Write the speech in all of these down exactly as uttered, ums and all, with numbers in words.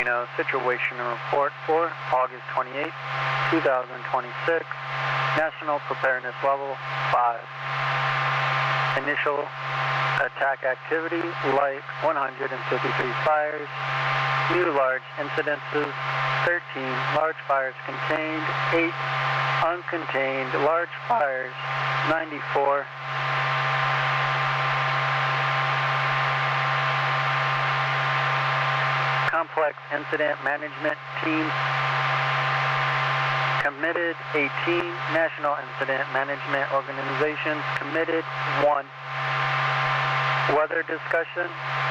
You know, situation report for August twenty-eighth, two thousand twenty-six. National preparedness level five. Initial attack activity, light one hundred fifty-three fires. New large incidences, thirteen. Large fires contained, eight. Uncontained large fires, ninety-four. Complex incident management teams committed, eighteen. National incident management organizations committed, one. Weather discussion.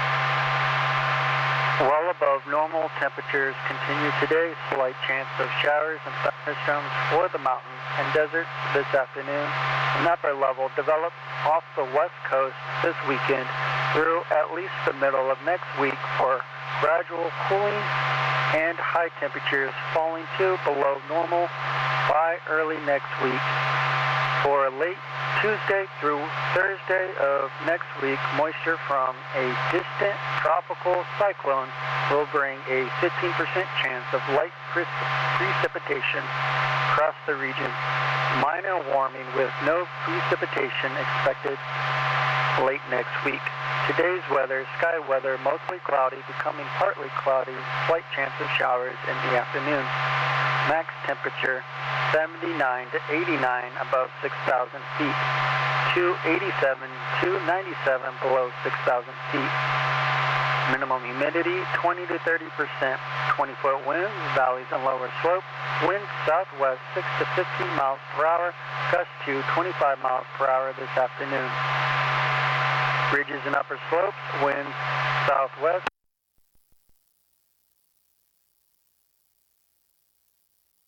Well above normal temperatures continue today. Slight chance of showers and thunderstorms for the mountains and deserts this afternoon. An upper level develops off the west coast this weekend through at least the middle of next week for gradual cooling and high temperatures falling to below normal by early next week. For late Tuesday through Thursday of next week, moisture from a distant tropical cyclone will bring a fifteen percent chance of light pre- precipitation across the region. Minor warming with no precipitation expected late next week. Today's weather, sky weather, mostly cloudy, becoming partly cloudy, slight chance of showers in the afternoon. Max temperature seventy-nine to eighty-nine above six thousand feet, to eighty-seven to ninety-seven below six thousand feet. Minimum humidity twenty to thirty percent, twenty foot winds, valleys and lower slopes, winds southwest six to fifteen miles per hour, gusts to twenty-five miles per hour this afternoon. Ridges and upper slopes, winds southwest